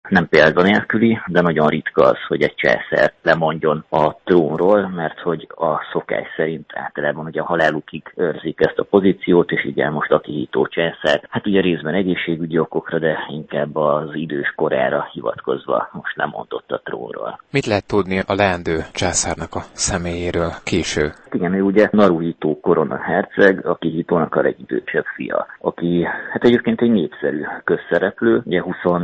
nem példanélküli, de nagyon ritka az, hogy egy császár lemondjon a trónról, mert hogy a szokás szerint általában ugye a halálukig őrzik ezt a pozíciót, és így most Akihito császár, hát ugye részben egészségügyi okokra, de inkább az idős korára hivatkozva most lemondott a trónról. Mit lehet tudni a leendő császárnak a személyéről késő? Igen, ő ugye Naruhito koronaherceg, Akihitónak a legidősebb fia, aki hát egyébként egy népszerű közszereplő, ugye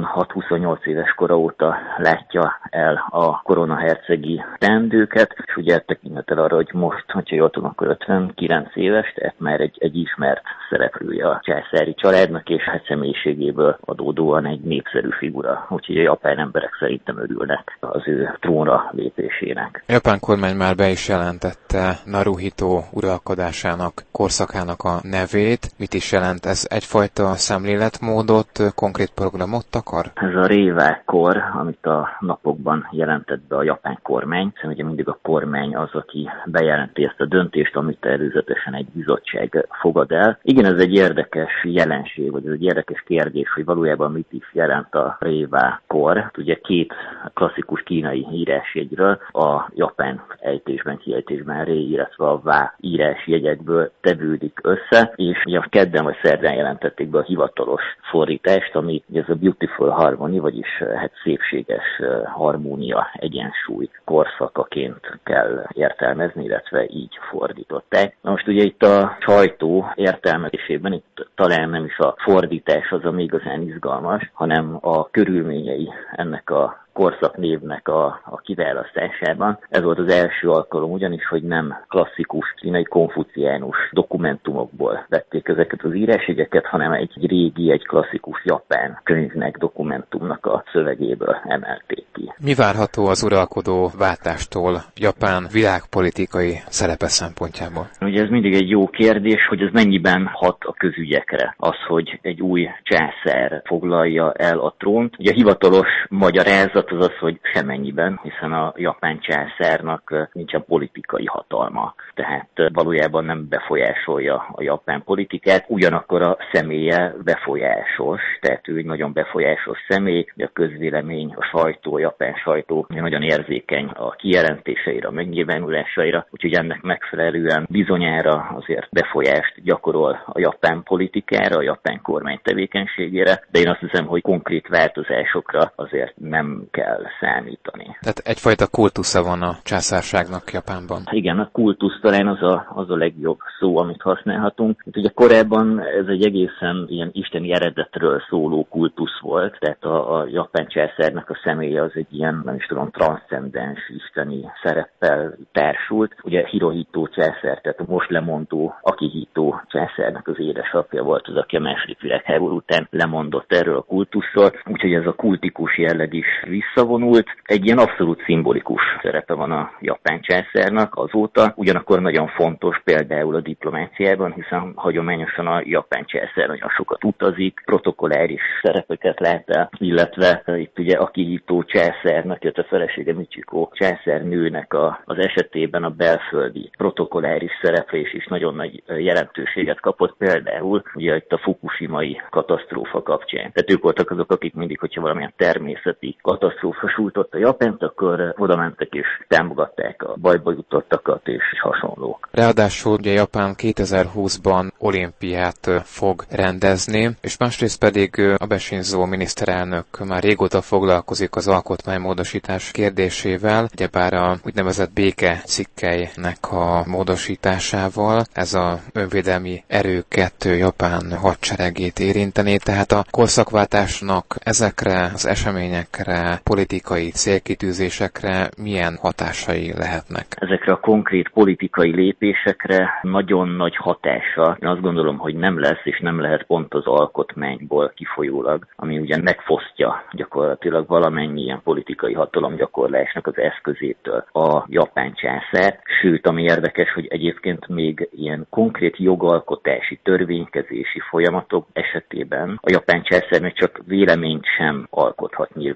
26-28 éves kora óta látja el a koronahercegi teendőket, és ugye tekintettel arra, hogy most, hogyha jól tudom, akkor 59 éves, tehát már egy ismert szereplője a császári családnak, és hát személyiségéből adódóan egy népszerű figura, úgyhogy a japán emberek szerintem örülnek az ő trónra lépésének. A japán kormány már be is jelentette Naruhito uralkodásának, korszakának a nevét. Mit is jelent ez? Egyfajta szemléletmódot, konkrét programot akar? Ez a Reiwa-kor, amit a napokban jelentett be a japán kormány, hiszen ugye mindig a kormány az, aki bejelenti ezt a döntést, amit előzetesen egy bizottság fogad el. Igen, ez egy érdekes jelenség, vagy ez egy érdekes kérdés, hogy valójában mit is jelent a Reiwa-kor. Ugye két klasszikus kínai írásjegyről, a japán ejtésben, kiejtésben Rei, illetve a Wa írásjegyekből tevődik össze, és ugye a kedden vagy szerdán jelentették be a hivatalos fordítást, ami ez a Beautiful Harmony, vagyis hát szépséges harmónia, egyensúly korszakaként kell értelmezni, illetve így fordították. Na most ugye itt a sajtó értelmezésében itt talán nem is a fordítás az, ami igazán izgalmas, hanem a körülményei ennek a korszaknévnek a kiválasztásában. Ez volt az első alkalom ugyanis, hogy nem klasszikus kínai konfuciánus dokumentumokból vették ezeket az írásjegyeket, hanem egy régi, egy klasszikus japán könyvnek, dokumentumnak a szövegéből emelték ki. Mi várható az uralkodó váltástól Japán világpolitikai szerepe szempontjából? Ugye ez mindig egy jó kérdés, hogy ez mennyiben hat a közügyekre. Az, hogy egy új császár foglalja el a trónt. Ugye a hivatalos magyarázat az, hogy semennyiben, hiszen a japán császárnak nincsen politikai hatalma. Tehát valójában nem befolyásolja a japán politikát, ugyanakkor a személye befolyásos, tehát ő egy nagyon befolyásos személy, a közvélemény, a sajtó, a japán sajtó nagyon érzékeny a kijelentéseire, a megnyilvánulásaira, úgyhogy ennek megfelelően bizonyára azért befolyást gyakorol a japán politikára, a japán kormány tevékenységére, de én azt hiszem, hogy konkrét változásokra azért nem kell számítani. Tehát egyfajta kultusza van a császárságnak Japánban. Igen, a kultusz talán az a legjobb szó, amit használhatunk. Itt ugye korábban ez egy egészen ilyen isteni eredetről szóló kultusz volt, tehát a japán császárnak a személye az egy ilyen, nem is tudom, transzcendens isteni szereppel társult. Ugye Hirohito császár, tehát a most lemondó Akihito császárnak az édesapja volt az, aki a második világháború után lemondott erről a kultuszról, úgyhogy ez a kultikus jelleg is visszavonult. Egy ilyen abszolút szimbolikus szerepe van a japán császárnak azóta, ugyanakkor nagyon fontos például a diplomáciában, hiszen hagyományosan a japán császár nagyon sokat utazik, protokolláris szerepeket lát el, illetve itt ugye Akihito császárnak, illetve a felesége Michiko császárnőnek az esetében a belföldi protokolláris szereplés is nagyon nagy jelentőséget kapott, például ugye itt a fukushimai katasztrófa kapcsán. Tehát ők voltak azok, akik mindig, hogyha valamilyen természeti katasztrófa sújtott a Japánt, akkor oda mentek és támogatták a bajba jutottakat és hasonlók. Ráadásul ugye Japán 2020-ban olimpiát fog rendezni, és másrészt pedig Abe Shinzo miniszterelnök már régóta foglalkozik az alkotmánymódosítás kérdésével, ugyebár a úgynevezett béke cikkelynek a módosításával. Ez a önvédelmi erők japán hadseregét érinteni, tehát a korszakváltásnak ezekre az eseményekre, politikai célkitűzésekre milyen hatásai lehetnek? Ezekre a konkrét politikai lépésekre nagyon nagy hatása, én azt gondolom, hogy nem lesz, és nem lehet pont az alkotmányból kifolyólag, ami ugye megfosztja gyakorlatilag valamennyi ilyen politikai hatalomgyakorlásnak az eszközétől a japán császár. Sőt, ami érdekes, hogy egyébként még ilyen konkrét jogalkotási, törvénykezési folyamatok esetében a japán császár még csak véleményt sem alkothat nyilvánosan.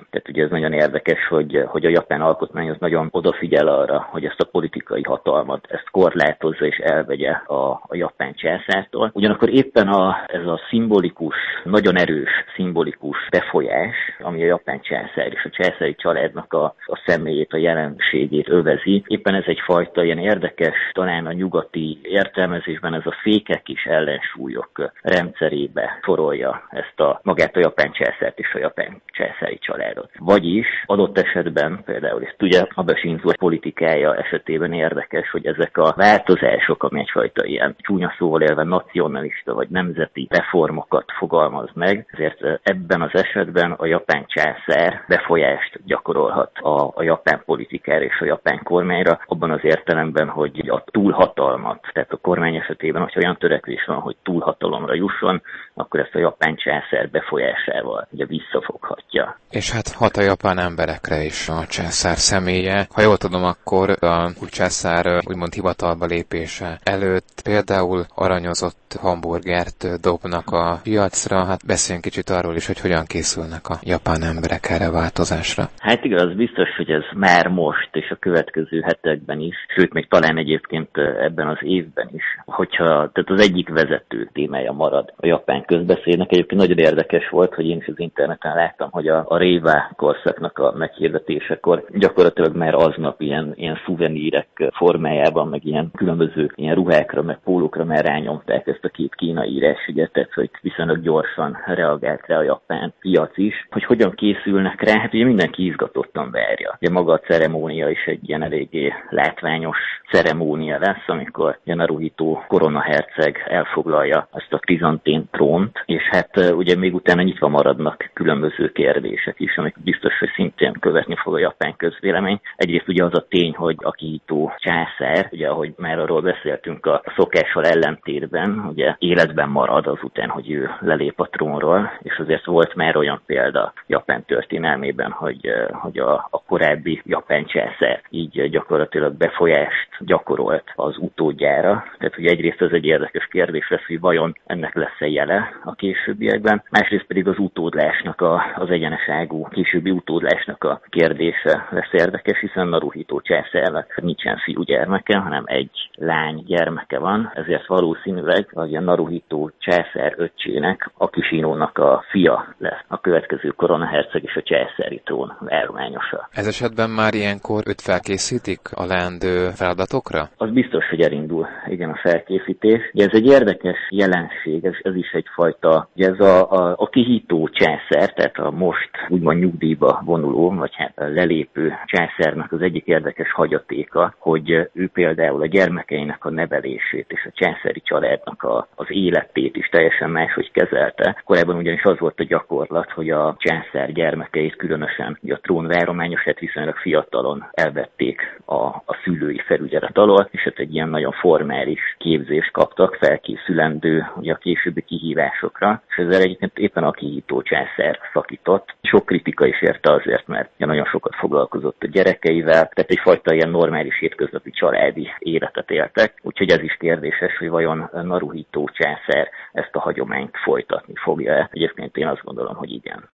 nem. Tehát ugye ez nagyon érdekes, hogy a japán alkotmány az nagyon odafigyel arra, hogy ezt a politikai hatalmat, ezt korlátozza és elvegye a japán császártól. Ugyanakkor éppen ez a szimbolikus, nagyon erős szimbolikus befolyás, ami a japán császár és a császári családnak a személyét, a jelenségét övezi, éppen ez egyfajta ilyen érdekes, talán a nyugati értelmezésben ez a fékek és ellensúlyok rendszerébe sorolja magát a japán császárt és a japán császári családot. Vagyis adott esetben például, ezt ugye Abe Shinzo politikája esetében érdekes, hogy ezek a változások, ami egyfajta ilyen csúnya szóval élve nacionalista vagy nemzeti reformokat fogalmaz meg, ezért ebben az esetben a japán császár befolyást gyakorolhat a japán politikára és a japán kormányra, abban az értelemben, hogy a túlhatalmat, tehát a kormány esetében, hogyha olyan törekvés van, hogy túlhatalomra jusson, akkor ezt a japán császár befolyásával ugye visszafoghatja. És hát hat a japán emberekre is a császár személye. Ha jól tudom, akkor a új császár úgymond hivatalba lépése előtt például aranyozott hamburgert dobnak a piacra. Hát beszéljünk kicsit arról is, hogy hogyan készülnek a japán emberek erre a változásra. Hát igaz, biztos, hogy ez már most és a következő hetekben is, sőt még talán egyébként ebben az évben is, tehát az egyik vezető témája marad a japán közbeszédnek. Egyébként nagyon érdekes volt, hogy én is az interneten láttam, hogy a Reiwa korszaknak a meghirdetésekor gyakorlatilag már aznap ilyen szuvenírek formájában, meg ilyen különböző ilyen ruhákra, meg pólókra már rányomták ezt a két kínai írásügyet, tehát hogy viszonylag gyorsan reagált rá a japán piac is. Hogy hogyan készülnek rá, hát ugye mindenki izgatottan várja. Ugye maga a ceremónia is egy ilyen eléggé látványos ceremónia lesz, amikor Naruhito koronaherceg elfoglalja ezt a bizantén trónt, és hát ugye még utána nyitva maradnak különböző kérdések is, amik biztos, hogy szintén követni fog a japán közvélemény. Egyrészt ugye az a tény, hogy Akihito császár, ugye ahogy már arról beszéltünk a szokással ellentétben, ugye életben marad azután, hogy ő lelép a trónról, és azért volt már olyan példa Japán történelmében, hogy a korábbi japán császár így gyakorlatilag befolyást gyakorolt az utódjára. Tehát ugye egyrészt ez egy érdekes kérdés lesz, hogy vajon ennek lesz-e jele a későbbiekben, másrészt pedig az utódlásnak, az egyeneságú későbbi utódlásnak a kérdése lesz érdekes, hiszen Naruhito császárnak nincsen fiúgyermeke, hanem egy lány gyermeke van, ezért valószínűleg a Naruhito császár öccsének, Akishinónak a fia lesz a következő koronaherceg és a császári trón várományosa. Ez esetben már ilyenkor őt felkészítik a leendő feladatokra? Az biztos, hogy elindul, igen, a felkészítés. Ugye ez egy érdekes jelenség, ez is egyfajta, ugye ez a Akihito császár, tehát a most úgymond nyugdíjba vonuló, vagy hát lelépő császárnak az egyik érdekes hagyatéka, hogy ő például a gyermekeinek a nevelését és a császári családnak az életét is teljesen máshogy kezelte. Korábban ugyanis az volt a gyakorlat, hogy a császár gyermekeit, különösen a trón várományosát viszonylag fiatalon elvették a szülői felügyelet alól, és hát egy ilyen nagyon formális képzést kaptak, felkészülendő ugye a későbbi kihívásokra, és ezzel egyébként éppen Akihito császár szakított. Sok kritika is érte azért, mert nagyon sokat foglalkozott a gyerekeivel, tehát egyfajta ilyen normális hétköznapi családi életet éltek, úgyhogy ez is kérdéses, hogy vajon Naruhito császár ezt a hagyományt folytatni fogja-e. Egyébként én azt gondolom, hogy igen.